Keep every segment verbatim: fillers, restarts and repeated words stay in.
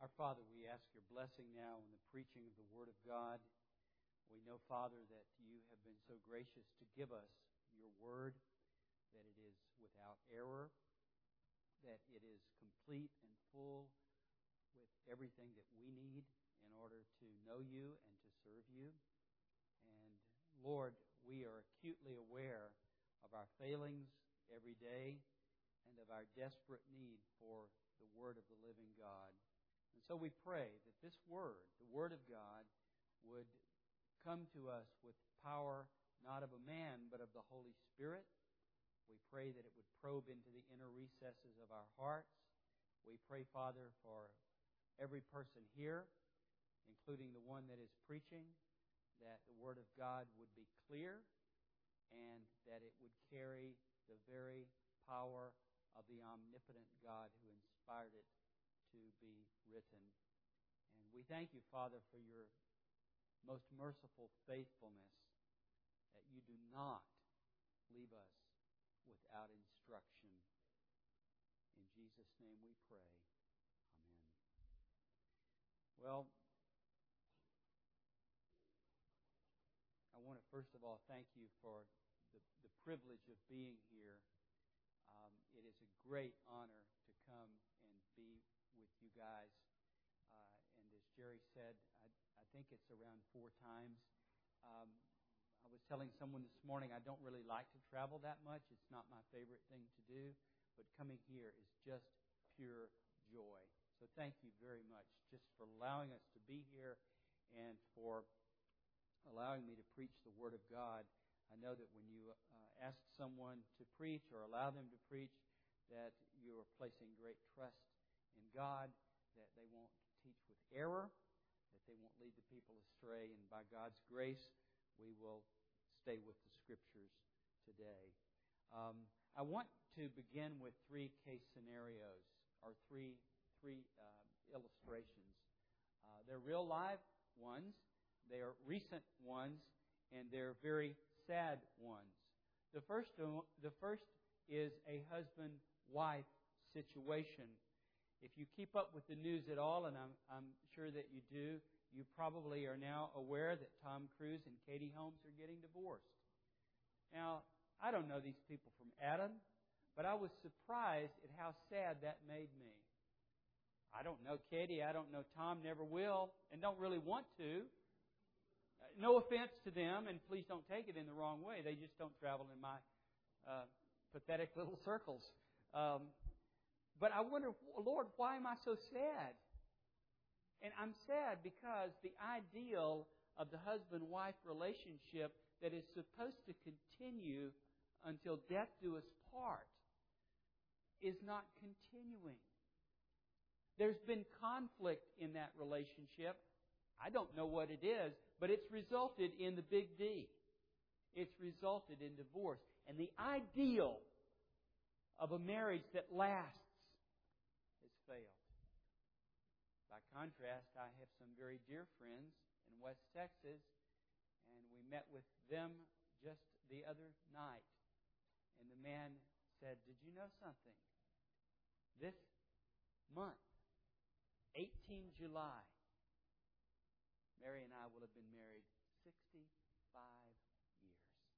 Our Father, we ask your blessing now on the preaching of the Word of God. We know, Father, that you have been so gracious to give us your Word, that it is without error, that it is complete and full with everything that we need in order to know you and to serve you. And Lord, we are acutely aware of our failings every day and of our desperate need for the Word of the living God. And so we pray that this Word, the Word of God, would come to us with power not of a man but of the Holy Spirit. We pray that it would probe into the inner recesses of our hearts. We pray, Father, for every person here, including the one that is preaching, that the Word of God would be clear and that it would carry the very power of the omnipotent God who inspired it to be written. And we thank you, Father, for your most merciful faithfulness, that you do not leave us without instruction. In Jesus' name we pray. Amen. Well, I want to first of all thank you for the, the privilege of being here. Um, it is a great honor to come and be with you guys. Uh, and as Jerry said, I, I think it's around four times. Um, I was telling someone this morning I don't really like to travel that much. It's not my favorite thing to do. But coming here is just pure joy. So thank you very much just for allowing us to be here and for allowing me to preach the Word of God. I know that when you uh, ask someone to preach or allow them to preach, that you are placing great trust in God, that they won't teach with error, that they won't lead the people astray. And by God's grace, we will stay with the Scriptures today. Um, I want to begin with three case scenarios, or three three uh, illustrations. Uh, they're real live ones, they are recent ones, and they're very sad ones. The first, the first is a husband-wife situation. If you keep up with the news at all, and I'm, I'm sure that you do, you probably are now aware that Tom Cruise and Katie Holmes are getting divorced. Now, I don't know these people from Adam, but I was surprised at how sad that made me. I don't know Katie, I don't know Tom, never will, and don't really want to. No offense to them, and please don't take it in the wrong way. They just don't travel in my uh, pathetic little circles. Um, but I wonder, Lord, why am I so sad? And I'm sad because the ideal of the husband-wife relationship that is supposed to continue until death do us part is not continuing. There's been conflict in that relationship. I don't know what it is, but it's resulted in the big D. It's resulted in divorce. And the ideal of a marriage that lasts has failed. By contrast, I have some very dear friends in West Texas, and we met with them just the other night. And the man said, "Did you know something? This month, eighteenth of July, Mary and I will have been married sixty-five years.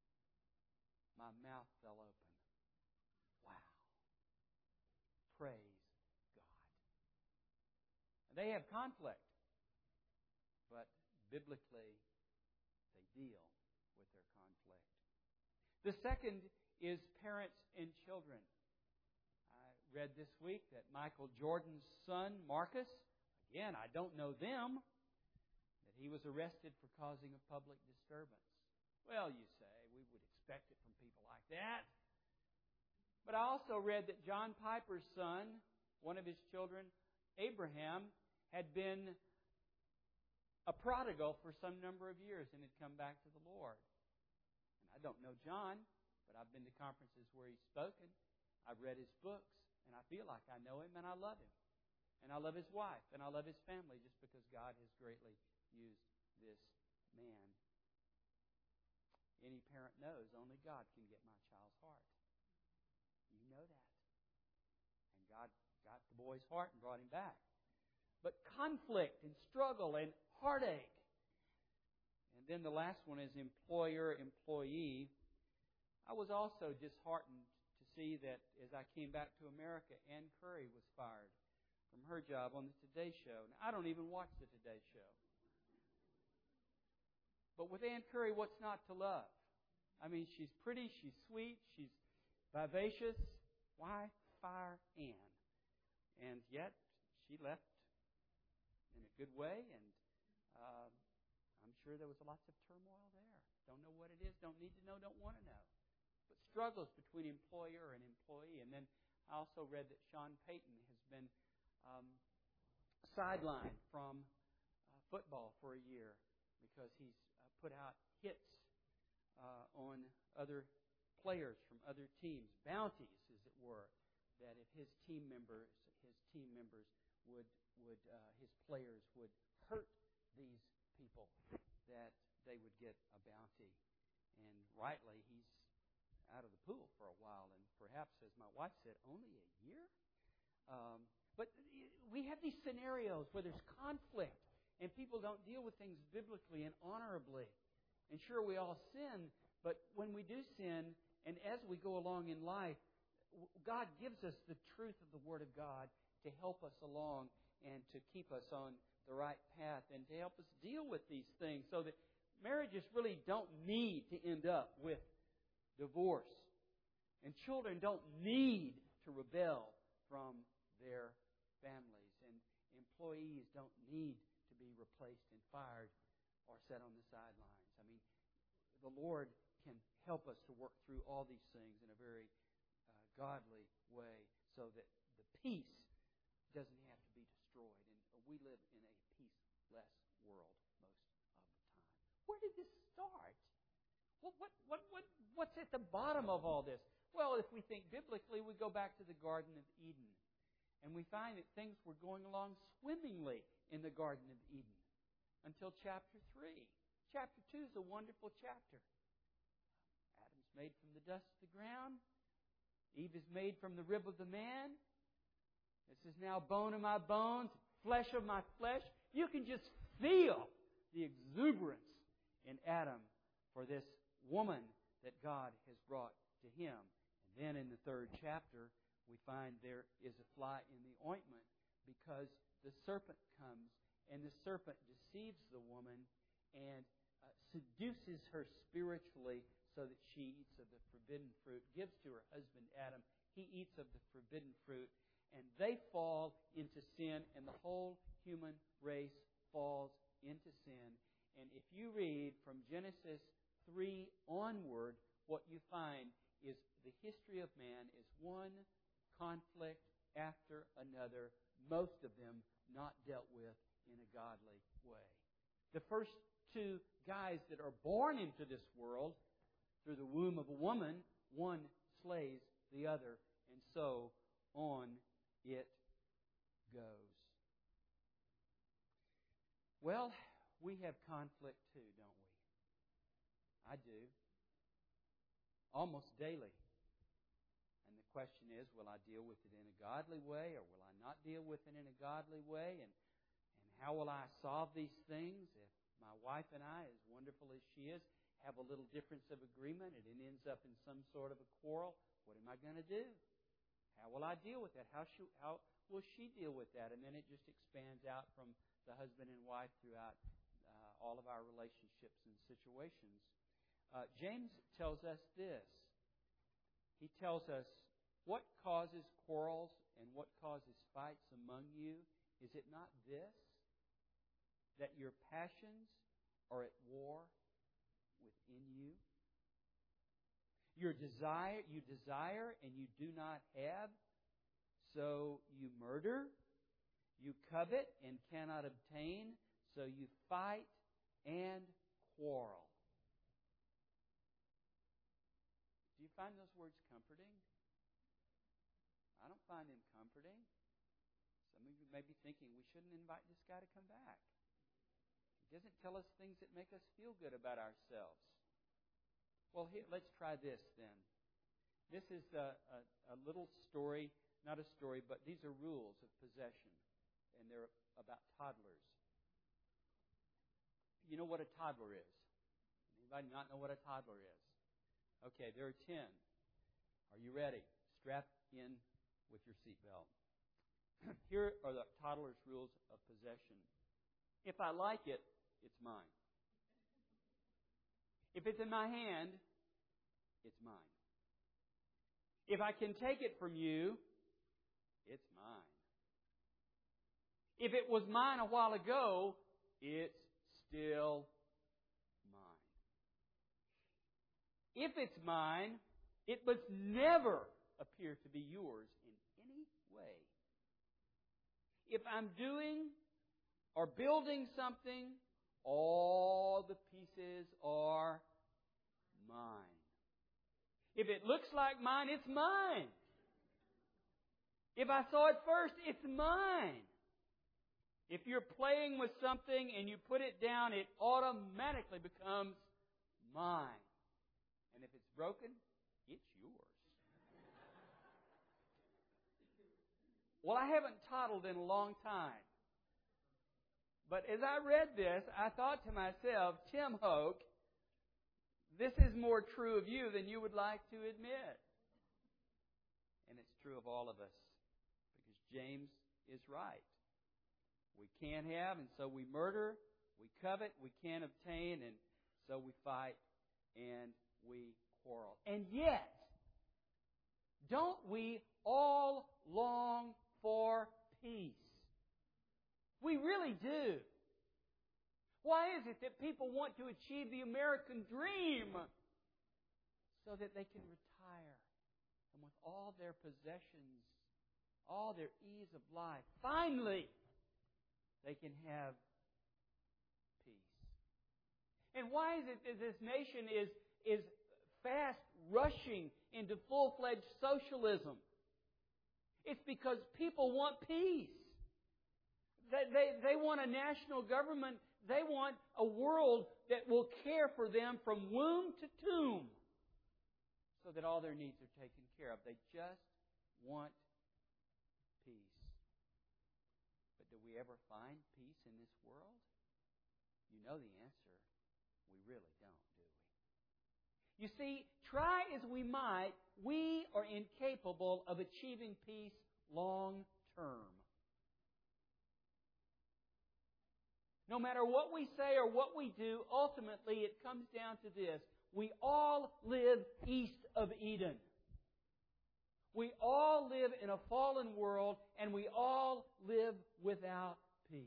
My mouth fell open. Wow. Praise God. And they have conflict, but biblically, they deal with their conflict. The second is parents and children. I read this week that Michael Jordan's son, Marcus, again, I don't know them, that he was arrested for causing a public disturbance. Well, you say, we would expect it from people like that. But I also read that John Piper's son, one of his children, Abraham, had been a prodigal for some number of years and had come back to the Lord. And I don't know John, but I've been to conferences where he's spoken. I've read his books, and I feel like I know him and I love him. And I love his wife, and I love his family just because God has greatly used this man. Any parent knows only God can get my child's heart. You know that. And God got the boy's heart and brought him back. but conflict and struggle and heartache. And then the last one is employer-employee. I was also disheartened to see that as I came back to America, Ann Curry was fired from her job on the Today Show. Now, I don't even watch the Today Show. But with Ann Curry, what's not to love? I mean, she's pretty, she's sweet, she's vivacious. Why fire Ann? And yet, she left in a good way, and um, I'm sure there was lots of turmoil there. Don't know what it is, don't need to know, don't want to know. But struggles between employer and employee. And then I also read that Sean Payton has been um, sidelined from uh, football for a year because he's uh, put out hits uh, on other players from other teams, bounties, as it were, that if his team members, his team members would would uh, his players would hurt these people, that they would get a bounty. And rightly, he's out of the pool for a while, and perhaps, as my wife said, only a year. Um, but we have these scenarios where there's conflict, and people don't deal with things biblically and honorably. And sure, we all sin, but when we do sin, and as we go along in life, God gives us the truth of the Word of God to help us along and to keep us on the right path and to help us deal with these things so that marriages really don't need to end up with divorce. And children don't need to rebel from their families. And employees don't need to be replaced and fired or set on the sidelines. I mean, the Lord can help us to work through all these things in a very uh, godly way so that the peace doesn't have to be destroyed. And we live in a peaceless world most of the time. Where did this start? What, what, what, what, what's at the bottom of all this? Well, if we think biblically, we go back to the Garden of Eden. And we find that things were going along swimmingly in the Garden of Eden until chapter three. Chapter two is a wonderful chapter. Adam's made from the dust of the ground. Eve is made from the rib of the man. This is now bone of my bones, flesh of my flesh. You can just feel the exuberance in Adam for this woman that God has brought to him. And then in the third chapter, we find there is a fly in the ointment because the serpent comes and the serpent deceives the woman and uh, seduces her spiritually so that she eats of the forbidden fruit, gives to her husband Adam. He eats of the forbidden fruit, and they fall into sin, and the whole human race falls into sin. And if you read from Genesis three onward, what you find is the history of man is one conflict after another, most of them not dealt with in a godly way. The first two guys that are born into this world through the womb of a woman, one slays the other, and so on it goes. Well, we have conflict too, don't we? I do. Almost daily. And the question is, will I deal with it in a godly way or will I not deal with it in a godly way? And, and how will I solve these things? If my wife and I, as wonderful as she is, have a little difference of agreement and it ends up in some sort of a quarrel, what am I going to do? How will I deal with that? How, should, how will she deal with that? And then it just expands out from the husband and wife throughout uh, all of our relationships and situations. Uh, James tells us this. He tells us, what causes quarrels and what causes fights among you? Is it not this, that your passions are at war within you? Your desire, you desire and you do not have, so you murder. You covet and cannot obtain, so you fight and quarrel. Do you find those words comforting? I don't find them comforting. Some of you may be thinking, we shouldn't invite this guy to come back. He doesn't tell us things that make us feel good about ourselves. Well, here, let's try this then. This is a, a, a little story, not a story, but these are rules of possession. and they're about toddlers. You know what a toddler is? Anybody not know what a toddler is? Okay, there are ten. Are you ready? Strap in with your seatbelt. Here are the toddler's rules of possession. If I like it, it's mine. If it's in my hand, it's mine. If I can take it from you, it's mine. If it was mine a while ago, it's still mine. If it's mine, it must never appear to be yours in any way. If I'm doing or building something, all the pieces are mine. If it looks like mine, it's mine. If I saw it first, it's mine. If you're playing with something and you put it down, it automatically becomes mine. And if it's broken, it's yours. Well, I haven't toddled in a long time. But as I read this, I thought to myself, Tim Hoke, this is more true of you than you would like to admit. And it's true of all of us. Because James is right. We can't have, and so we murder. We covet, we can't obtain, and so we fight and we quarrel. And yet, don't we all long for peace? We really do. Why is it that people want to achieve the American dream so that they can retire and with all their possessions, all their ease of life, finally they can have peace? And why is it that this nation is, is fast rushing into full-fledged socialism? It's because people want peace. They, they, they want a national government. They want a world that will care for them from womb to tomb so that all their needs are taken care of. They just want peace. But do we ever find peace in this world? You know the answer. We really don't, do we? You see, try as we might, we are incapable of achieving peace long term. No matter what we say or what we do, ultimately it comes down to this. We all live east of Eden. We all live in a fallen world, and we all live without peace.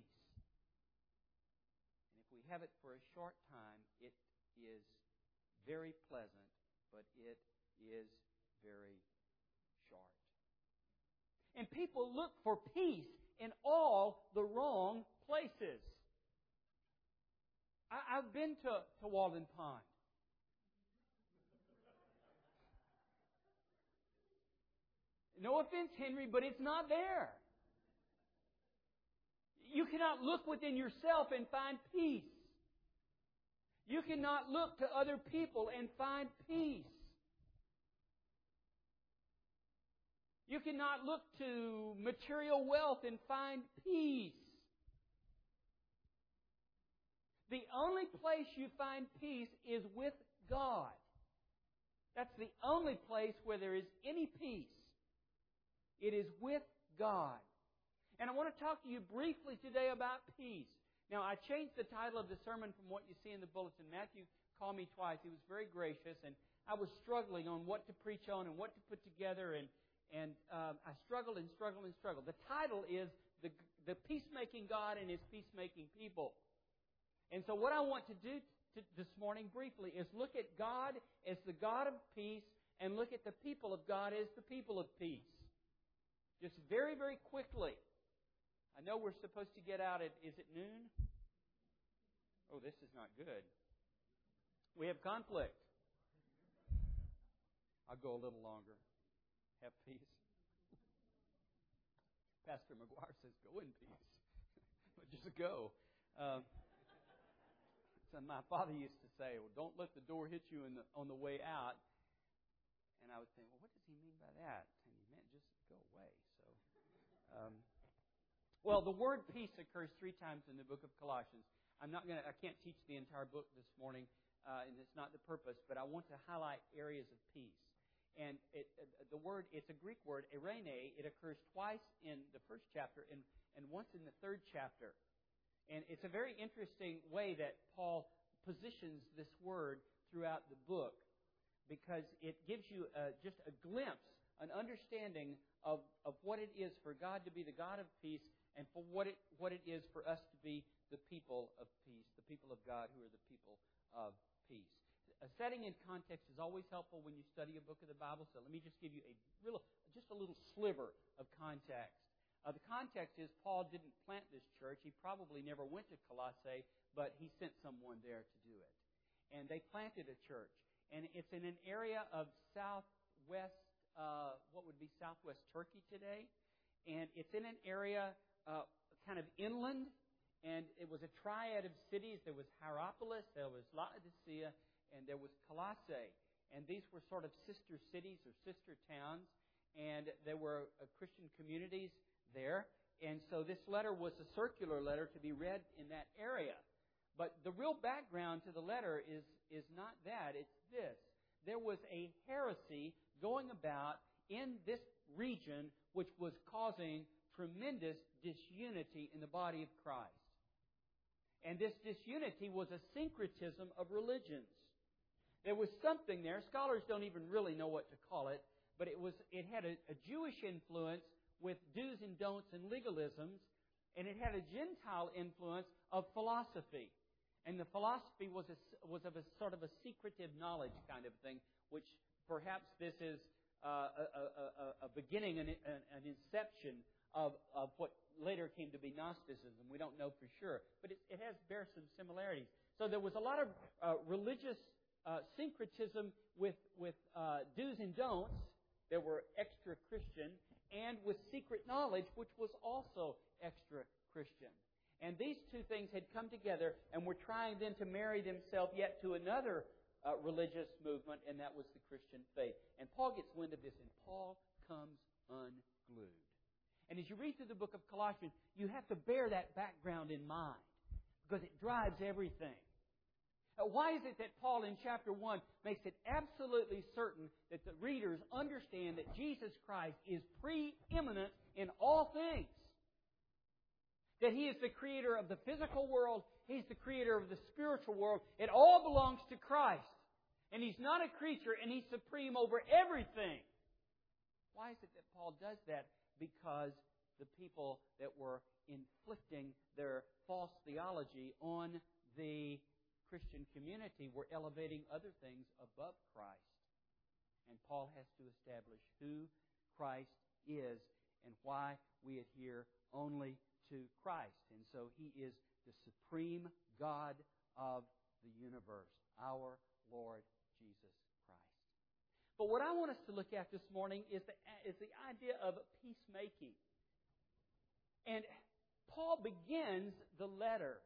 And if we have it for a short time, it is very pleasant, but it is very short. And people look for peace in all the wrong places. I, I've been to, to Walden Pond. No offense, Henry, but it's not there. You cannot look within yourself and find peace. You cannot look to other people and find peace. You cannot look to material wealth and find peace. The only place you find peace is with God. That's the only place where there is any peace. It is with God. And I want to talk to you briefly today about peace. Now, I changed the title of the sermon from what you see in the bulletin. Matthew called me twice. He was very gracious, and I was struggling on what to preach on and what to put together, and and um, I struggled and struggled and struggled. The title is the, the Peacemaking God and His Peacemaking People. And so what I want to do to, this morning briefly is look at God as the God of peace and look at the people of God as the people of peace. Just very, very quickly. I know we're supposed to get out at, is it noon? Oh, this is not good. We have conflict. I'll go a little longer. Have peace. Pastor McGuire says, go in peace. But just go. Um, so my father used to say, well, don't let the door hit you in the, on the way out. And I would think, well, what does he mean by that? And he meant just go away. So, um, Well, the word peace occurs three times in the book of Colossians. I'm not going to, I can't teach the entire book this morning, uh, and it's not the purpose, but I want to highlight areas of peace. And it, the word, it's a Greek word, eirene. It occurs twice in the first chapter and, and once in the third chapter. And it's a very interesting way that Paul positions this word throughout the book, because it gives you uh, just a glimpse, an understanding of, of what it is for God to be the God of peace, and for what it what it is for us to be the people of peace, the people of God who are the people of peace. A setting in context is always helpful when you study a book of the Bible, so let me just give you a real, just a little sliver of context. Uh, the context is Paul didn't plant this church. He probably never went to Colossae, but he sent someone there to do it. And they planted a church. And it's in an area of southwest, uh, what would be southwest Turkey today. And it's in an area uh, kind of inland. And it was a triad of cities. There was Hierapolis, there was Laodicea, and there was Colossae. And these were sort of sister cities or sister towns. And there were uh, Christian communities there. And so this letter was a circular letter to be read in that area. But the real background to the letter is, is not that. It's this. There was a heresy going about in this region which was causing tremendous disunity in the body of Christ. And this disunity was a syncretism of religions. There was something there. Scholars don't even really know what to call it, but it was it had a, a Jewish influence with do's and don'ts and legalisms, and it had a Gentile influence of philosophy. And the philosophy was a, was of a sort of a secretive knowledge kind of thing, which perhaps this is uh, a, a, a beginning, an, an inception of, of what later came to be Gnosticism. We don't know for sure, but it, it has bears some similarities. So there was a lot of uh, religious uh, syncretism with with uh, do's and don'ts that were extra Christian, and with secret knowledge, which was also extra Christian. And these two things had come together and were trying then to marry themselves yet to another uh, religious movement, and that was the Christian faith. And Paul gets wind of this, and Paul comes unglued. And as you read through the book of Colossians, you have to bear that background in mind, because it drives everything. Uh, why is it that Paul in chapter one makes it absolutely certain that the readers understand that Jesus Christ is preeminent in all things? That He is the creator of the physical world. He's the creator of the spiritual world. It all belongs to Christ. And He's not a creature, and He's supreme over everything. Why is it that Paul does that? Because the people that were inflicting their false theology on the Christian community were elevating other things above Christ. And Paul has to establish who Christ is and why we adhere only to Christ. And so He is the supreme God of the universe, our Lord Jesus Christ. But what I want us to look at this morning is the, is the idea of peacemaking. And Paul begins the letter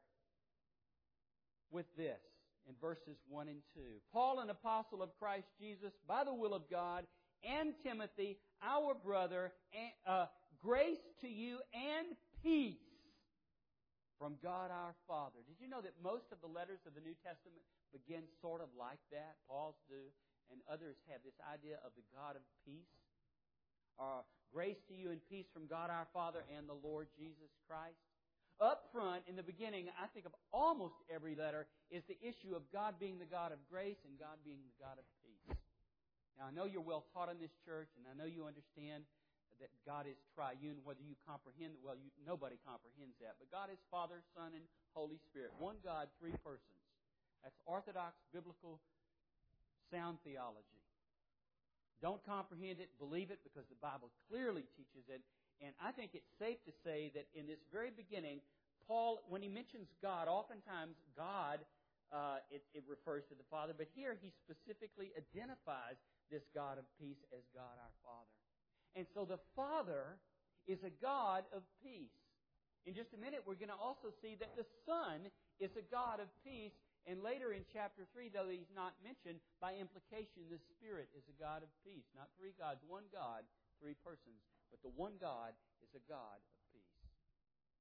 with this in verses one and two. Paul, an apostle of Christ Jesus, by the will of God, and Timothy, our brother, and, uh, grace to you and peace from God our Father. Did you know that most of the letters of the New Testament begin sort of like that? Paul's do, and others have this idea of the God of peace. Uh, grace to you and peace from God our Father and the Lord Jesus Christ. Up front, in the beginning, I think of almost every letter, is the issue of God being the God of grace and God being the God of peace. Now, I know you're well taught in this church, and I know you understand that God is triune, whether you comprehend, well, you, nobody comprehends that. But God is Father, Son, and Holy Spirit. One God, three persons. That's orthodox, biblical, sound theology. Don't comprehend it, believe it, because the Bible clearly teaches it. And I think it's safe to say that in this very beginning, Paul, when he mentions God, oftentimes God, uh, it, it refers to the Father. But here he specifically identifies this God of peace as God our Father. And so the Father is a God of peace. In just a minute, we're going to also see that the Son is a God of peace. And later in chapter three, though he's not mentioned, by implication, the Spirit is a God of peace. Not three gods, one God, three persons. But the one God is a God of peace.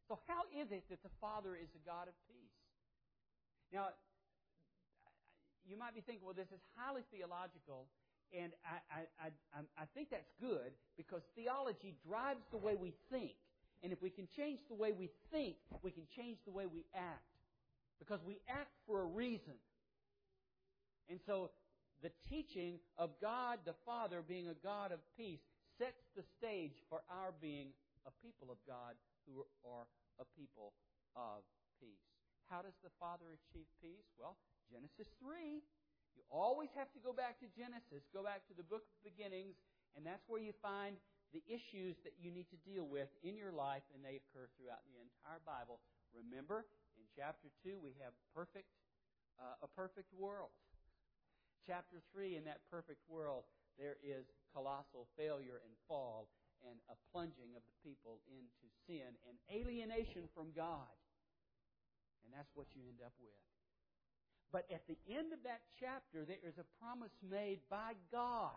So how is it that the Father is a God of peace? Now, you might be thinking, well, this is highly theological, and I, I, I, I think that's good because theology drives the way we think. And if we can change the way we think, we can change the way we act. Because we act for a reason. And so the teaching of God the Father being a God of peace sets the stage for our being a people of God who are a people of peace. How does the Father achieve peace? Well, Genesis three. You always have to go back to Genesis, go back to the book of beginnings, and that's where you find the issues that you need to deal with in your life, and they occur throughout the entire Bible. Remember, in chapter two, we have perfect, uh, a perfect world. Chapter three, in that perfect world, there is colossal failure and fall and a plunging of the people into sin and alienation from God. And that's what you end up with. But at the end of that chapter, there is a promise made by God.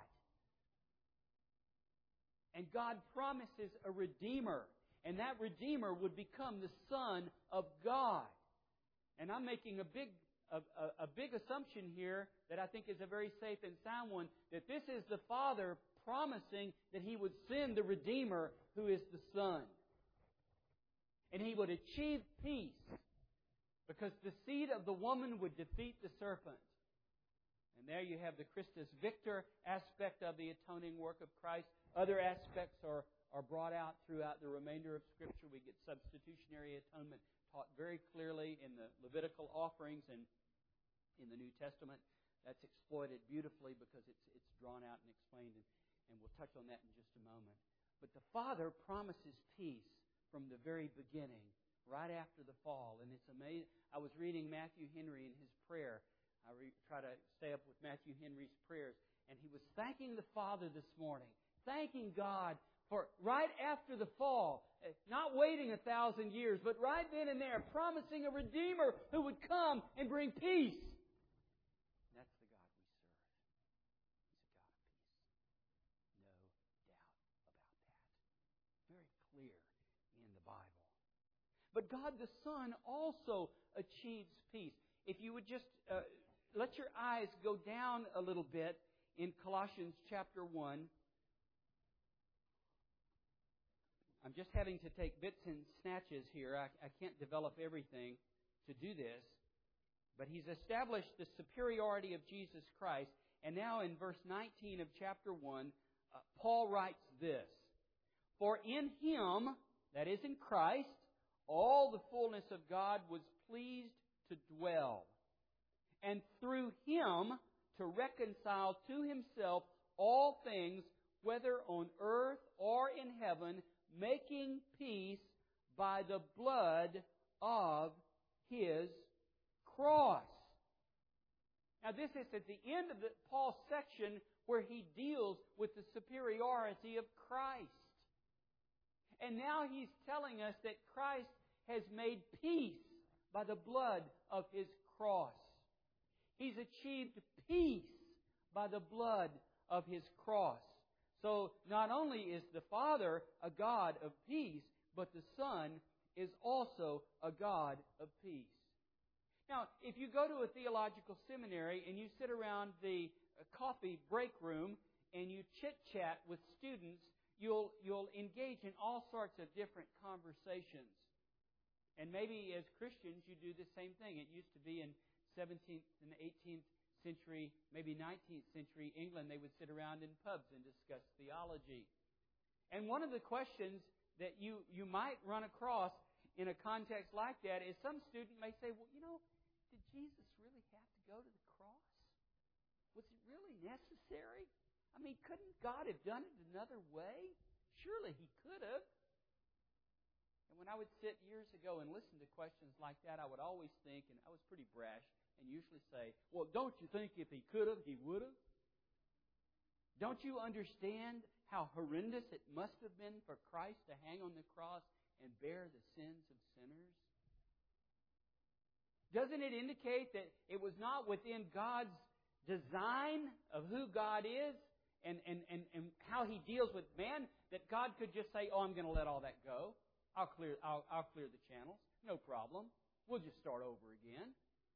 And God promises a Redeemer. And that Redeemer would become the Son of God. And I'm making a big a, a, a big assumption here that I think is a very safe and sound one, that this is the Father promising that He would send the Redeemer who is the Son. And He would achieve peace because the seed of the woman would defeat the serpent. And there you have the Christus Victor aspect of the atoning work of Christ. Other aspects are, are brought out throughout the remainder of Scripture. We get substitutionary atonement taught very clearly in the Levitical offerings and in the New Testament. That's exploited beautifully because it's, it's drawn out and explained, and, and we'll touch on that in just a moment. But the Father promises peace from the very beginning, right after the fall. And it's amazing. I was reading Matthew Henry in his prayer. I re- try to stay up with Matthew Henry's prayers. And he was thanking the Father this morning, thanking God for right after the fall, not waiting a thousand years, but right then and there, promising a Redeemer who would come and bring peace. And that's the God we serve. He's a God of peace. No doubt about that. Very clear in the Bible. But God the Son also achieves peace. If you would just uh, let your eyes go down a little bit in Colossians chapter one. I'm just having to take bits and snatches here. I, I can't develop everything to do this. But He's established the superiority of Jesus Christ. And now in verse nineteen of chapter one, uh, Paul writes this. For in Him, that is in Christ, all the fullness of God was pleased to dwell. And through Him to reconcile to Himself all things, whether on earth or in heaven, making peace by the blood of His cross. Now this is at the end of the, Paul's section where he deals with the superiority of Christ. And now he's telling us that Christ has made peace by the blood of His cross. He's achieved peace by the blood of His cross. So not only is the Father a God of peace, but the Son is also a God of peace. Now, if you go to a theological seminary and you sit around the coffee break room and you chit-chat with students, you'll, you'll engage in all sorts of different conversations. And maybe as Christians you do the same thing. It used to be in seventeenth and eighteenth century, maybe nineteenth century England, they would sit around in pubs and discuss theology. And one of the questions that you, you might run across in a context like that is some student may say, well, you know, did Jesus really have to go to the cross? Was it really necessary? I mean, couldn't God have done it another way? Surely He could have. And when I would sit years ago and listen to questions like that, I would always think, and I was pretty brash, and usually say, well, don't you think if He could have, He would have? Don't you understand how horrendous it must have been for Christ to hang on the cross and bear the sins of sinners? Doesn't it indicate that it was not within God's design of who God is and, and, and, and how He deals with man that God could just say, oh, I'm going to let all that go? I'll clear, I'll, I'll clear the channels. No problem. We'll just start over again.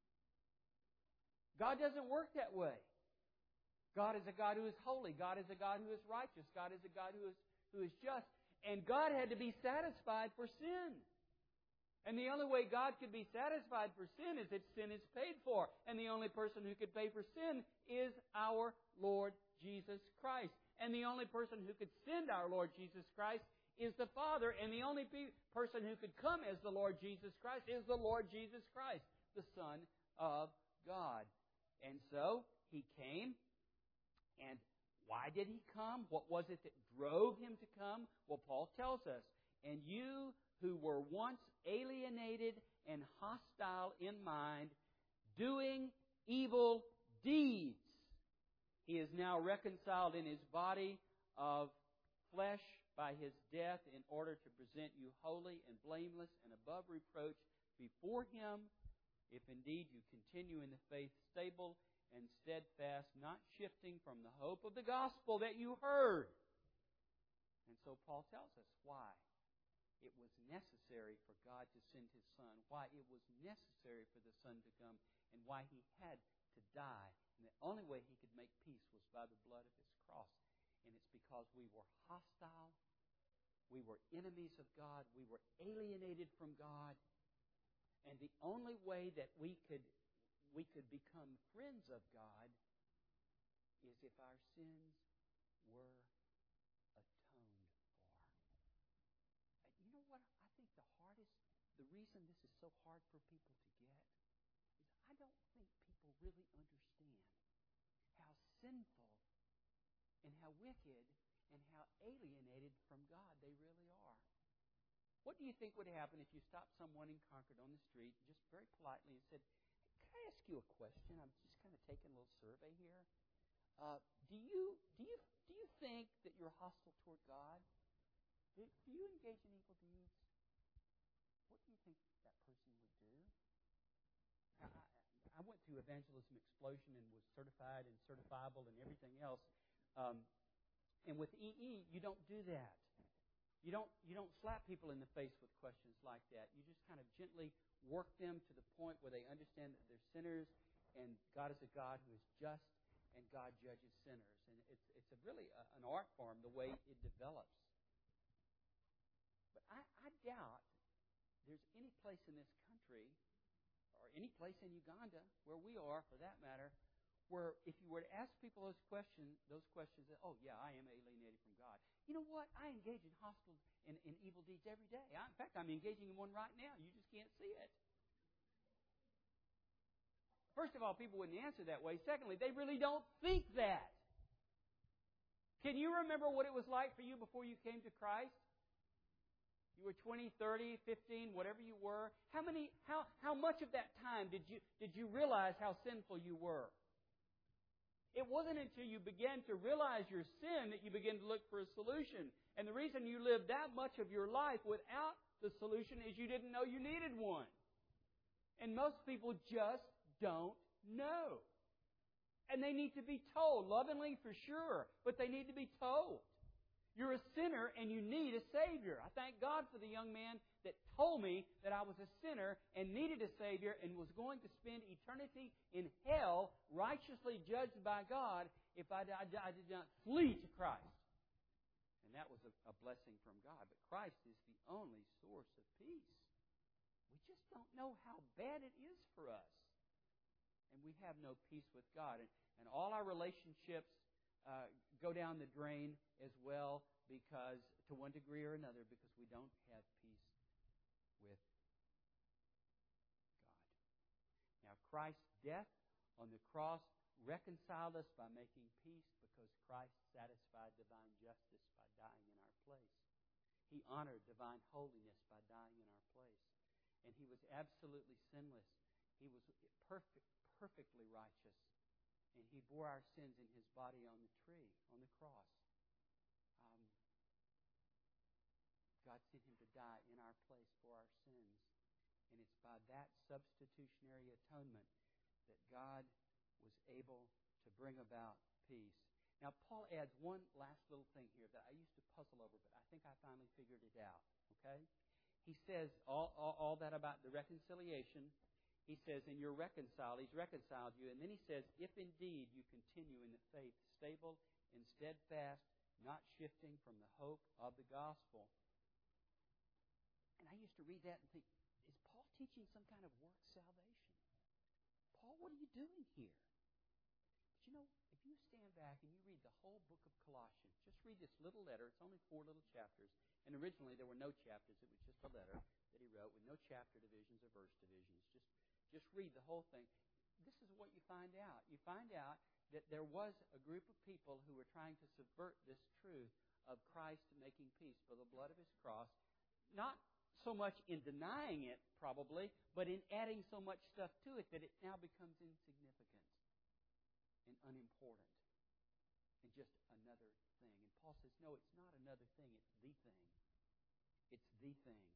God doesn't work that way. God is a God who is holy. God is a God who is righteous. God is a God who is, who is just. And God had to be satisfied for sin. And the only way God could be satisfied for sin is that sin is paid for. And the only person who could pay for sin is our Lord Jesus Christ. And the only person who could send our Lord Jesus Christ is the Father. And the only pe- person who could come as the Lord Jesus Christ is the Lord Jesus Christ, the Son of God. And so, He came. And why did He come? What was it that drove Him to come? Well, Paul tells us, and you who were once alienated and hostile in mind, doing evil deeds, He is now reconciled in His body of flesh by His death in order to present you holy and blameless and above reproach before Him, if indeed you continue in the faith, stable and steadfast, not shifting from the hope of the gospel that you heard. And so Paul tells us why it was necessary for God to send His Son, why it was necessary for the Son to come, and why He had to die. And the only way He could make peace was by the blood of His cross. And it's because we were hostile, we were enemies of God, we were alienated from God, and the only way that we could we could become friends of God is if our sins were atoned for. And you know what? I think the hardest, the reason this is so hard for people to get is I don't think people really understand how sinful and how wicked and how alienated from God they really are. What do you think would happen if you stopped someone in Concord on the street just very politely and said, "Can I ask you a question? I'm just kind of taking a little survey here. Uh, do you do you do you think that you're hostile toward God? Do, do you engage in evil deeds?" What do you think that person would do? I, I, I went through Evangelism Explosion and was certified and certifiable and everything else. Um, and with E E, you don't do that. You don't you don't slap people in the face with questions like that. You just kind of gently work them to the point where they understand that they're sinners, and God is a God who is just, and God judges sinners. And it's it's a really a, an art form the way it develops. But I, I doubt there's any place in this country, or any place in Uganda, where we are, for that matter, where if you were to ask people those questions, those questions, that, oh yeah, I am alienated from God. You know what? I engage in hostile in, in evil deeds every day. I, in fact, I'm engaging in one right now. You just can't see it. First of all, people wouldn't answer that way. Secondly, they really don't think that. Can you remember what it was like for you before you came to Christ? You were twenty, thirty, fifteen, whatever you were. How many? How how much of that time did you did you realize how sinful you were? It wasn't until you began to realize your sin that you began to look for a solution. And the reason you lived that much of your life without the solution is you didn't know you needed one. And most people just don't know. And they need to be told, lovingly for sure, but they need to be told. You're a sinner and you need a Savior. I thank God for the young man that told me that I was a sinner and needed a Savior and was going to spend eternity in hell, righteously judged by God, if I, I, I did not flee to Christ. And that was a, a blessing from God. But Christ is the only source of peace. We just don't know how bad it is for us. And we have no peace with God. And, and all our relationships uh, go down the drain as well, because to one degree or another, because we don't have peace with God. Now, Christ's death on the cross reconciled us by making peace, because Christ satisfied divine justice by dying in our place. He honored divine holiness by dying in our place. And He was absolutely sinless. He was perfect, perfectly righteous. And He bore our sins in His body on the tree, on the cross. Um, God sent Him to die in our place for our sins. And it's by that substitutionary atonement that God was able to bring about peace. Now, Paul adds one last little thing here that I used to puzzle over, but I think I finally figured it out. Okay? he says all, all, all that about the reconciliation. He says, and you're reconciled. He's reconciled you. And then he says, if indeed you continue in the faith, stable and steadfast, not shifting from the hope of the gospel. And I used to read that and think, is Paul teaching some kind of work salvation? Paul, what are you doing here? But you know, if you stand back and you read the whole book of Colossians, just read this little letter. It's only four little chapters. And originally there were no chapters. It was just a letter that he wrote with no chapter divisions or verse divisions. Just, just read the whole thing. This is what you find out. You find out that there was a group of people who were trying to subvert this truth of Christ making peace by the blood of His cross. Not so much in denying it, probably, but in adding so much stuff to it that it now becomes insignificant and unimportant and just another thing. And Paul says, no, it's not another thing. It's the thing. It's the thing.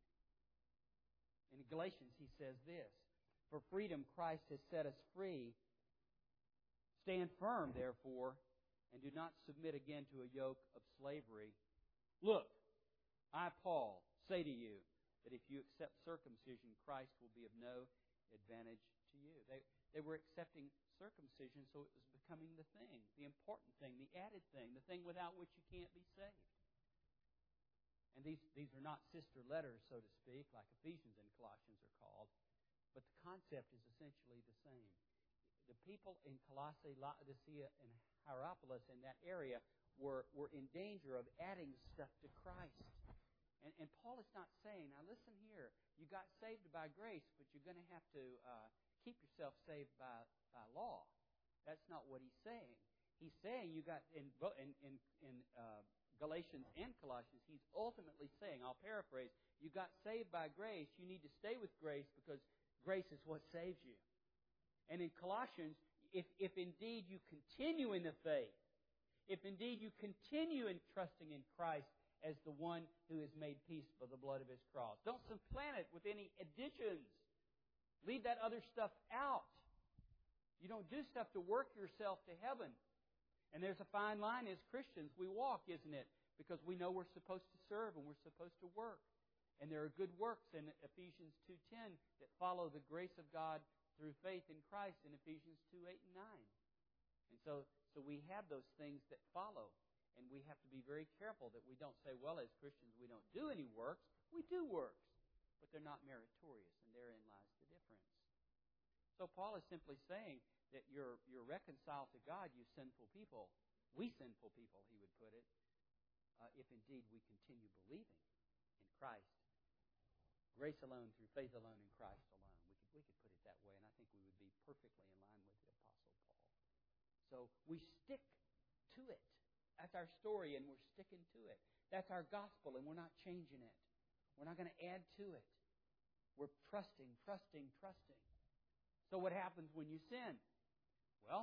In Galatians, he says this, for freedom Christ has set us free. Stand firm, therefore, and do not submit again to a yoke of slavery. Look, I, Paul, say to you that if you accept circumcision, Christ will be of no advantage to you. They, they were accepting circumcision, so it was becoming the thing, the important thing, the added thing, the thing without which you can't be saved. And these, these are not sister letters, so to speak, like Ephesians and Colossians are called, but the concept is essentially the same. The people in Colossae, Laodicea, and Hierapolis in that area were, were in danger of adding stuff to Christ. And, and Paul is not saying, now listen here, you got saved by grace, but you're going to have to uh, keep yourself saved by, by law. That's not what he's saying. He's saying you got, in, in, in, in uh, Galatians and Colossians, he's ultimately saying, I'll paraphrase, you got saved by grace, you need to stay with grace because grace is what saves you. And in Colossians, if, if indeed you continue in the faith, if indeed you continue in trusting in Christ as the one who has made peace by the blood of His cross, don't supplant it with any additions. Leave that other stuff out. You don't do stuff to work yourself to heaven. And there's a fine line as Christians we walk, isn't it? Because we know we're supposed to serve and we're supposed to work. And there are good works in Ephesians two ten that follow the grace of God through faith in Christ in Ephesians two eight and nine. And so, so we have those things that follow. And we have to be very careful that we don't say, well, as Christians we don't do any works. We do works, but they're not meritorious, and therein lies the difference. So Paul is simply saying that you're, you're reconciled to God, you sinful people. We sinful people, he would put it, uh, if indeed we continue believing in Christ. Grace alone, through faith alone, in Christ alone. We could, we could put it that way, and I think we would be perfectly in line with the Apostle Paul. So we stick to it. That's our story, and we're sticking to it. That's our gospel, and we're not changing it. We're not going to add to it. We're trusting, trusting, trusting. So what happens when you sin? Well,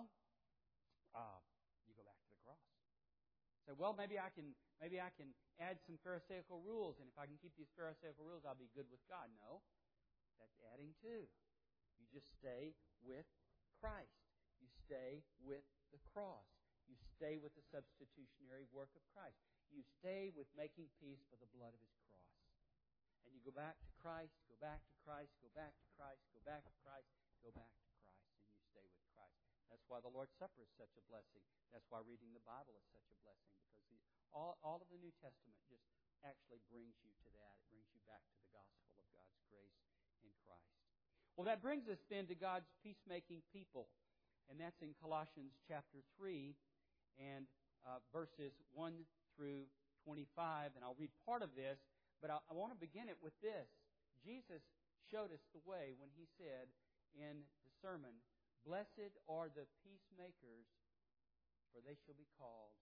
uh, you go back to the cross. Say, well, maybe I can maybe I can add some Pharisaical rules, and if I can keep these Pharisaical rules, I'll be good with God. No, that's adding to. You just stay with Christ. You stay with the cross. You stay with the substitutionary work of Christ. You stay with making peace by the blood of His cross. And you go back to Christ, go back to Christ, go back to Christ, go back to Christ, go back to Christ, and you stay with Christ. That's why the Lord's Supper is such a blessing. That's why reading the Bible is such a blessing, because the, all, all of the New Testament just actually brings you to that. It brings you back to the gospel of God's grace in Christ. Well, that brings us then to God's peacemaking people. And that's in Colossians chapter three and uh, verses one through twenty-five. And I'll read part of this, but I, I want to begin it with this. Jesus showed us the way when He said in the sermon, "Blessed are the peacemakers, for they shall be called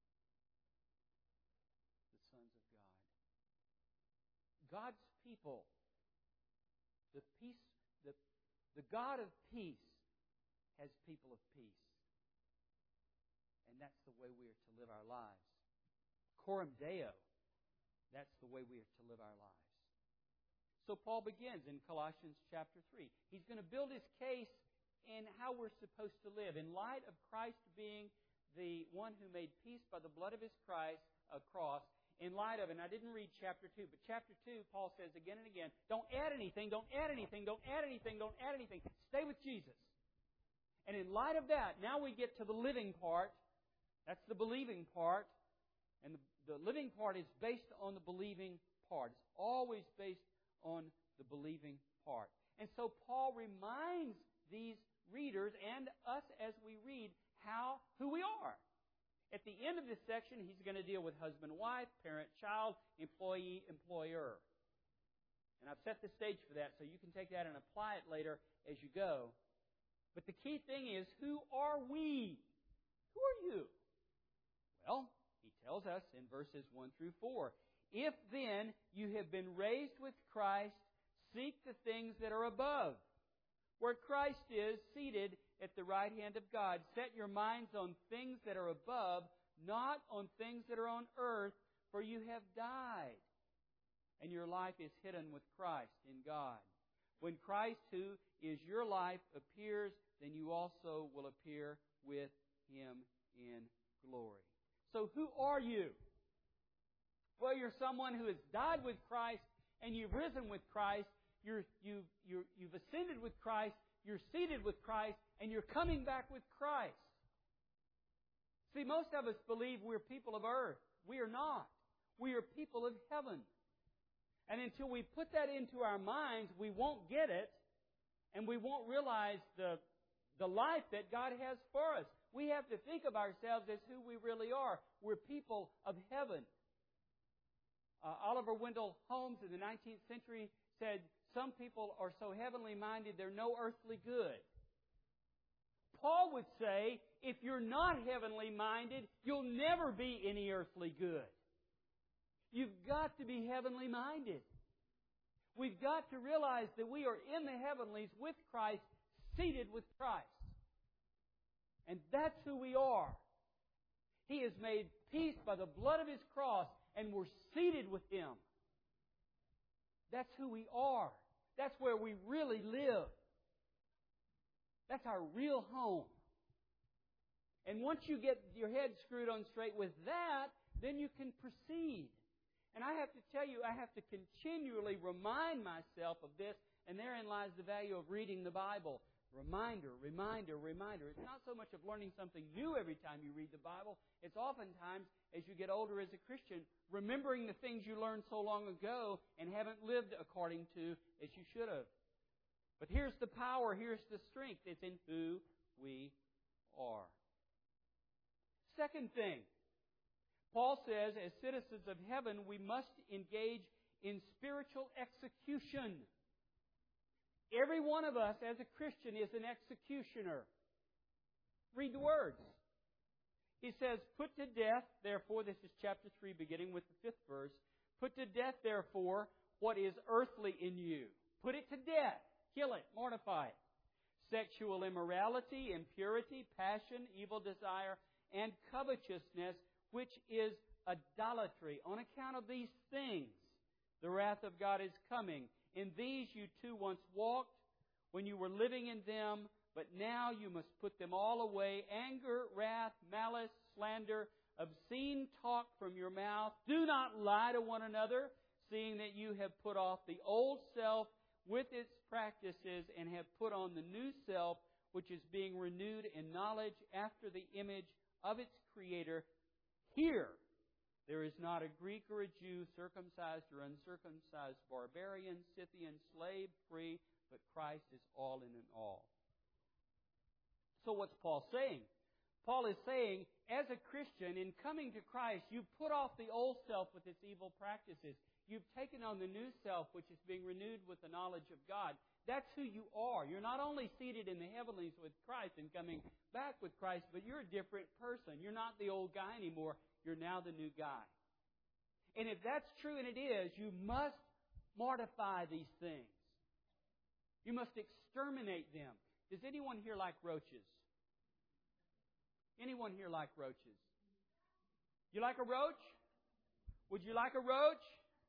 the sons of God." God's people, the peace, the, the God of peace has people of peace. And that's the way we are to live our lives. Coram Deo, that's the way we are to live our lives. So Paul begins in Colossians chapter three. He's going to build his case in how we're supposed to live. In light of Christ being the one who made peace by the blood of His Christ, uh, cross, in light of, and I didn't read chapter two, but chapter two, Paul says again and again, don't add anything, don't add anything, don't add anything, don't add anything. Stay with Jesus. And in light of that, now we get to the living part. That's the believing part. And the, the living part is based on the believing part. It's always based on the believing part. And so Paul reminds these readers and us as we read how, who we are. At the end of this section, he's going to deal with husband, wife, parent, child, employee, employer. And I've set the stage for that, so you can take that and apply it later as you go. But the key thing is, who are we? Who are you? Well, he tells us in verses one through four. If then you have been raised with Christ, seek the things that are above, where Christ is seated at the right hand of God. Set your minds on things that are above, not on things that are on earth, for you have died, and your life is hidden with Christ in God. When Christ, who is your life, appears, then you also will appear with Him in glory. So who are you? Well, you're someone who has died with Christ, and you've risen with Christ. You're, you've, you're, you've ascended with Christ. You're seated with Christ, and you're coming back with Christ. See, most of us believe we're people of earth. We are not. We are people of heaven. And until we put that into our minds, we won't get it, and we won't realize the, the life that God has for us. We have to think of ourselves as who we really are. We're people of heaven. Uh, Oliver Wendell Holmes in the nineteenth century said, some people are so heavenly minded they're no earthly good. Paul would say, if you're not heavenly minded, you'll never be any earthly good. You've got to be heavenly minded. We've got to realize that we are in the heavenlies with Christ, seated with Christ. And that's who we are. He has made peace by the blood of His cross, and we're seated with Him. That's who we are. That's where we really live. That's our real home. And once you get your head screwed on straight with that, then you can proceed. And I have to tell you, I have to continually remind myself of this, and therein lies the value of reading the Bible. Reminder, reminder, reminder. It's not so much of learning something new every time you read the Bible. It's oftentimes, as you get older as a Christian, remembering the things you learned so long ago and haven't lived according to as you should have. But here's the power, here's the strength. It's in who we are. Second thing, Paul says, as citizens of heaven, we must engage in spiritual execution. Every one of us as a Christian is an executioner. Read the words. He says, put to death, therefore, this is chapter three, beginning with the fifth verse, put to death, therefore, what is earthly in you. Put it to death. Kill it. Mortify it. Sexual immorality, impurity, passion, evil desire, and covetousness, which is idolatry. On account of these things, the wrath of God is coming. In these you too once walked when you were living in them, but now you must put them all away. Anger, wrath, malice, slander, obscene talk from your mouth. Do not lie to one another, seeing that you have put off the old self with its practices and have put on the new self, which is being renewed in knowledge after the image of its Creator. Here, there is not a Greek or a Jew, circumcised or uncircumcised, barbarian, Scythian, slave, free, but Christ is all in and all. So what's Paul saying? Paul is saying, as a Christian, in coming to Christ, you've put off the old self with its evil practices. You've taken on the new self, which is being renewed with the knowledge of God. That's who you are. You're not only seated in the heavenlies with Christ and coming back with Christ, but you're a different person. You're not the old guy anymore. You're now the new guy. And if that's true, and it is, you must mortify these things. You must exterminate them. Does anyone here like roaches? Anyone here like roaches? You like a roach? Would you like a roach?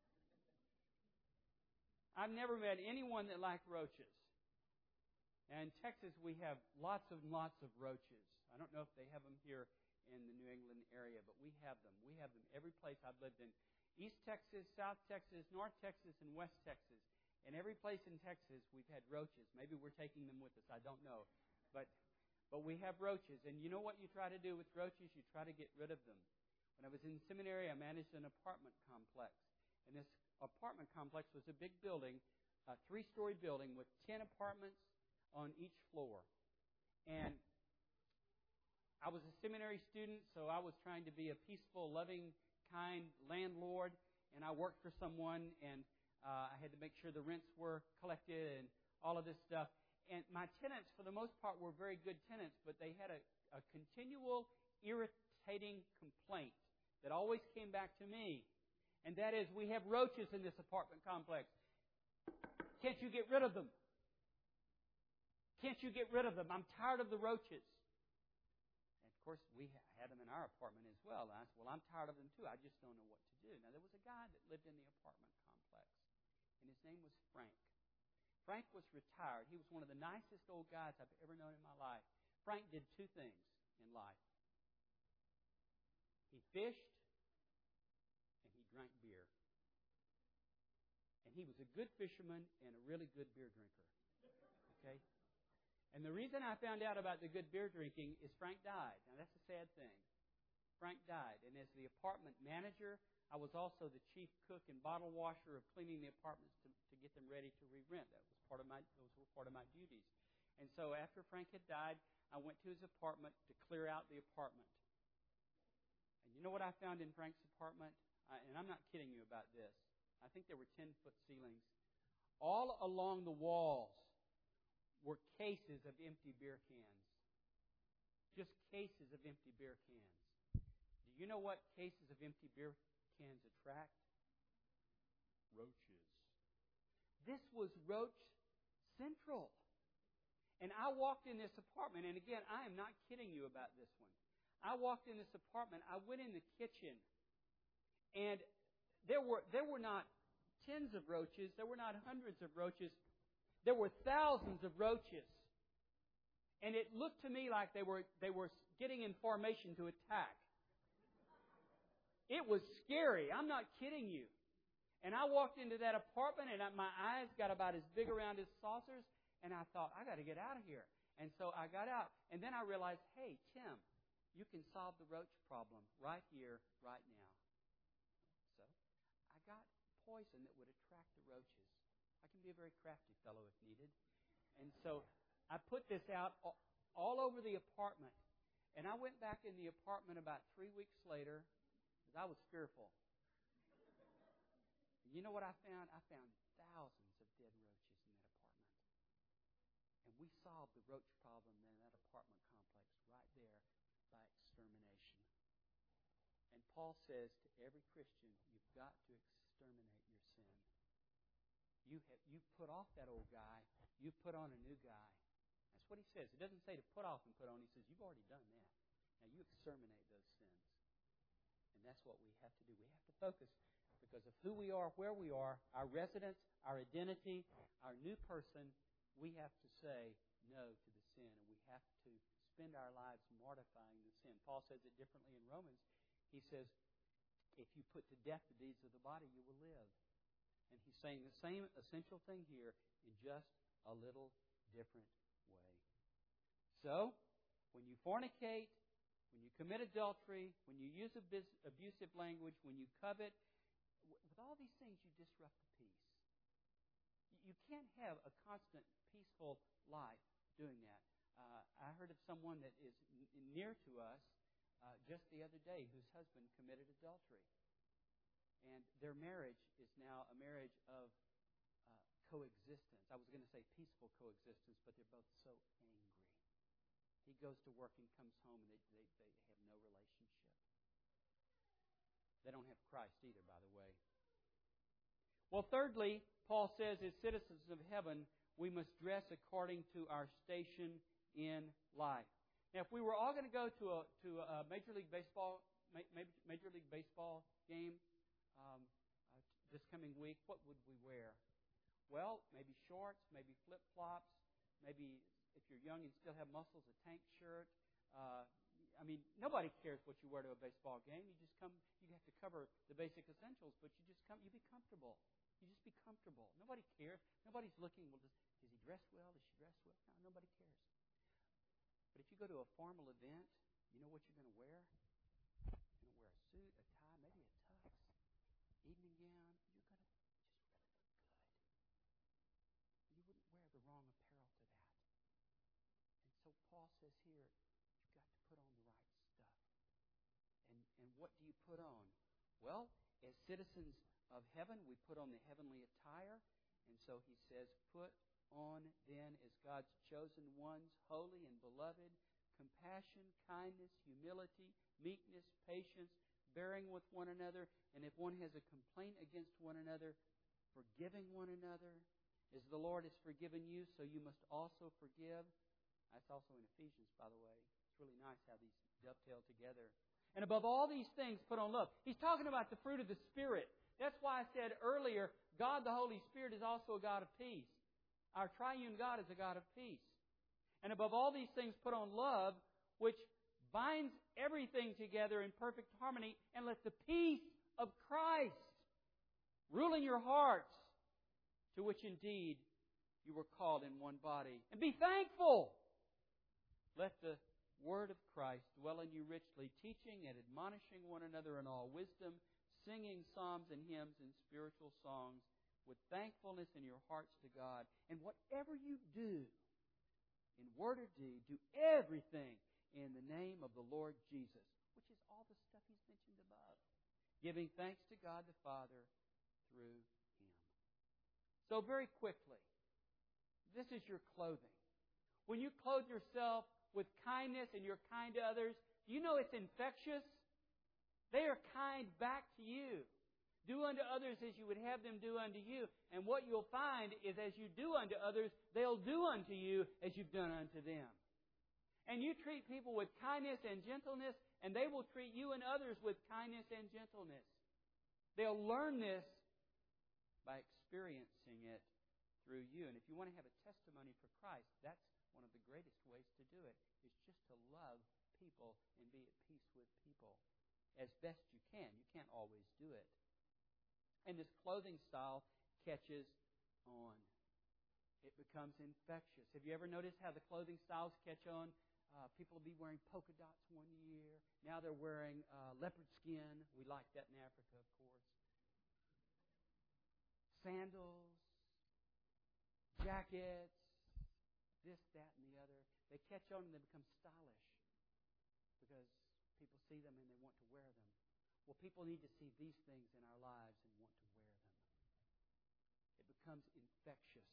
I've never met anyone that liked roaches. And in Texas, we have lots and lots of roaches. I don't know if they have them here in the New England area, but we have them. We have them every place I've lived in. East Texas, South Texas, North Texas, and West Texas. And every place in Texas, we've had roaches. Maybe we're taking them with us. I don't know. But but we have roaches. And you know what you try to do with roaches? You try to get rid of them. When I was in seminary, I managed an apartment complex. And this apartment complex was a big building, a three-story building with ten apartments on each floor. And I was a seminary student, so I was trying to be a peaceful, loving, kind landlord. And I worked for someone, and uh, I had to make sure the rents were collected and all of this stuff. And my tenants, for the most part, were very good tenants, but they had a, a continual, irritating complaint that always came back to me. And that is, we have roaches in this apartment complex. Can't you get rid of them? Can't you get rid of them? I'm tired of the roaches. And of course, we had them in our apartment as well. And I said, well, I'm tired of them too. I just don't know what to do. Now, there was a guy that lived in the apartment complex, and his name was Frank. Frank was retired. He was one of the nicest old guys I've ever known in my life. Frank did two things in life. He fished, and he drank beer. And he was a good fisherman and a really good beer drinker. Okay? And the reason I found out about the good beer drinking is Frank died. Now, that's a sad thing. Frank died. And as the apartment manager, I was also the chief cook and bottle washer of cleaning the apartments to, to get them ready to re-rent. That was part of my, those were part of my duties. And so after Frank had died, I went to his apartment to clear out the apartment. And you know what I found in Frank's apartment? Uh, and I'm not kidding you about this. I think there were ten-foot ceilings. All along the walls were cases of empty beer cans. Just cases of empty beer cans. Do you know what cases of empty beer cans attract? Roaches. This was roach central. And I walked in this apartment, and again, I am not kidding you about this one. I walked in this apartment, I went in the kitchen, and there were there were not tens of roaches, there were not hundreds of roaches, there were thousands of roaches. And it looked to me like they were they were getting in formation to attack. It was scary. I'm not kidding you. And I walked into that apartment, and my eyes got about as big around as saucers, and I thought, I got to get out of here. And so I got out, and then I realized, hey, Tim, you can solve the roach problem right here, right now. So I got poison that would attract the roaches. I can be a very crafty fellow if needed. And so I put this out all over the apartment. And I went back in the apartment about three weeks later because I was fearful. And you know what I found? I found thousands of dead roaches in that apartment. And we solved the roach problem in that apartment complex right there by extermination. And Paul says to every Christian, you've got to exterminate your sin. You have you put off that old guy. You put on a new guy. That's what he says. It doesn't say to put off and put on. He says, you've already done that. Now you exterminate those sins. And that's what we have to do. We have to focus because of who we are, where we are, our residence, our identity, our new person. We have to say no to the sin, and we have to spend our lives mortifying the sin. Paul says it differently in Romans. He says, if you put to death the deeds of the body, you will live. And he's saying the same essential thing here in just a little different way. So, when you fornicate, when you commit adultery, when you use abusive language, when you covet, with all these things you disrupt the peace. You can't have a constant, peaceful life doing that. Uh, I heard of someone that is n- near to us uh, just the other day whose husband committed adultery. And their marriage is now a marriage of uh, coexistence. I was going to say peaceful coexistence, but they're both so angry. He goes to work and comes home, and they, they, they have no relationship. They don't have Christ either, by the way. Well, thirdly, Paul says, as citizens of heaven, we must dress according to our station in life. Now, if we were all going to go to a to a Major League Baseball Major League Baseball game um, uh, this coming week, what would we wear? Well, maybe shorts, maybe flip-flops, maybe if you're young and still have muscles, a tank shirt. Uh, I mean, nobody cares what you wear to a baseball game. You just come, you have to cover the basic essentials, but you just come, you be comfortable. You just be comfortable. Nobody cares. Nobody's looking, well, does, does he dress well? Does she dress well? No, nobody cares. But if you go to a formal event, you know what you're going to wear? You're going to wear a suit, a tie, maybe a tux, evening gown. You're going to just really look good. You wouldn't wear the wrong apparel to that. And so Paul says here, you've got to put on the right stuff. And, and what do you put on? Well, as citizens of heaven, we put on the heavenly attire. And so he says, put on then as God's chosen ones, holy and beloved, compassion, kindness, humility, meekness, patience, bearing with one another. And if one has a complaint against one another, forgiving one another. As the Lord has forgiven you, so you must also forgive. That's also in Ephesians, by the way. It's really nice how these dovetail together. And above all these things, put on love. He's talking about the fruit of the Spirit. That's why I said earlier, God the Holy Spirit is also a God of peace. Our triune God is a God of peace. And above all these things, put on love, which binds everything together in perfect harmony, and let the peace of Christ rule in your hearts, to which indeed you were called in one body. And be thankful. Let the word of Christ dwell in you richly, teaching and admonishing one another in all wisdom, singing psalms and hymns and spiritual songs with thankfulness in your hearts to God. And whatever you do, in word or deed, do everything in the name of the Lord Jesus, which is all the stuff He's mentioned above, giving thanks to God the Father through Him. So very quickly, this is your clothing. When you clothe yourself with kindness and you're kind to others, do you know it's infectious? They are kind back to you. Do unto others as you would have them do unto you. And what you'll find is as you do unto others, they'll do unto you as you've done unto them. And you treat people with kindness and gentleness, and they will treat you and others with kindness and gentleness. They'll learn this by experiencing it through you. And if you want to have a testimony for Christ, that's one of the greatest ways to do it, is just to love people and be at peace with people as best you can. You can't always do it. And this clothing style catches on. It becomes infectious. Have you ever noticed how the clothing styles catch on? Uh, people will be wearing polka dots one year. Now they're wearing uh, leopard skin. We like that in Africa, of course. Sandals, jackets, this, that, and the other. They catch on and they become stylish because people see them and they want to wear them. Well, people need to see these things in our lives and want to wear them. It becomes infectious.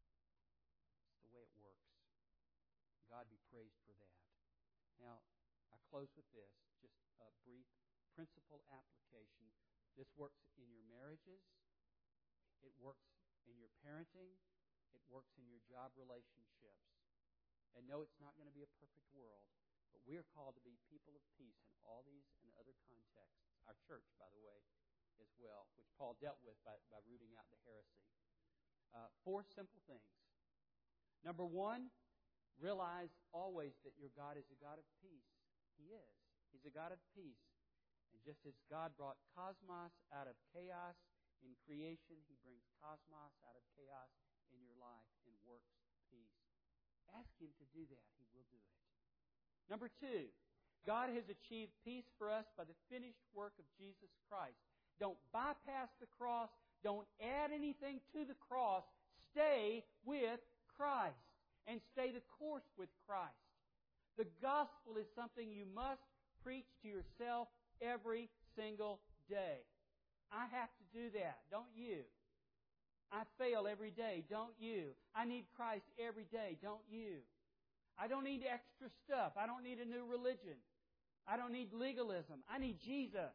It's the way it works. God be praised for that. Now, I close with this, just a brief principle application. This works in your marriages. It works in your parenting. It works in your job relationships. And no, it's not going to be a perfect world, but we are called to be people of peace in all these and other contexts. Our church, by the way, as well, which Paul dealt with by, by rooting out the heresy. Uh, four simple things. Number one, realize always that your God is a God of peace. He is. He's a God of peace. And just as God brought cosmos out of chaos in creation, He brings cosmos out of chaos in your life and works peace. Ask Him to do that. He will do it. Number two, God has achieved peace for us by the finished work of Jesus Christ. Don't bypass the cross. Don't add anything to the cross. Stay with Christ and stay the course with Christ. The gospel is something you must preach to yourself every single day. I have to do that, don't you? I fail every day, don't you? I need Christ every day, don't you? I don't need extra stuff. I don't need a new religion. I don't need legalism. I need Jesus.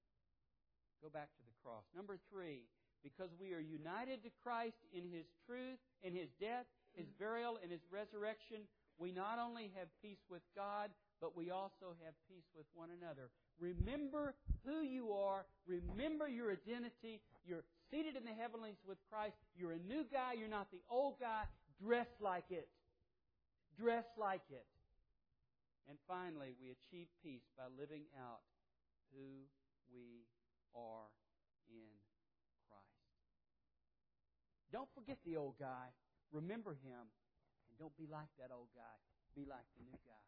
Go back to the cross. Number three, because we are united to Christ in His truth, in His death, His burial, and His resurrection, we not only have peace with God, but we also have peace with one another. Remember who you are. Remember your identity. You're seated in the heavenlies with Christ. You're a new guy. You're not the old guy. Dress like it. Dress like it. And finally, we achieve peace by living out who we are in Christ. Don't forget the old guy. Remember him. And don't be like that old guy. Be like the new guy.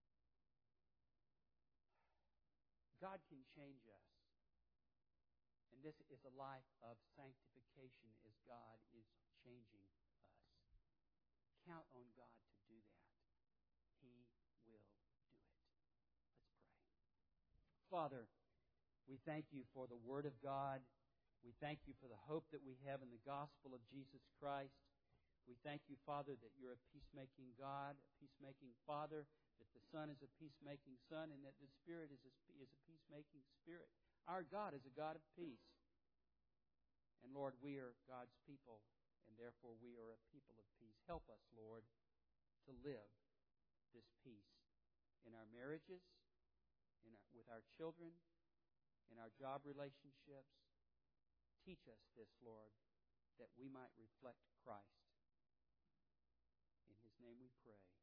God can change us. And this is a life of sanctification as God is changing us. Count on God to do that. He will do it. Let's pray. Father, we thank You for the Word of God. We thank You for the hope that we have in the gospel of Jesus Christ. We thank You, Father, that You're a peacemaking God, a peacemaking Father, that the Son is a peacemaking Son, and that the Spirit is a, is a peacemaking Spirit. Our God is a God of peace. And Lord, we are God's people, and therefore we are a people of peace. Help us, Lord, to live this peace in our marriages, in our, with our children, in our job relationships. Teach us this, Lord, that we might reflect Christ. In His name we pray.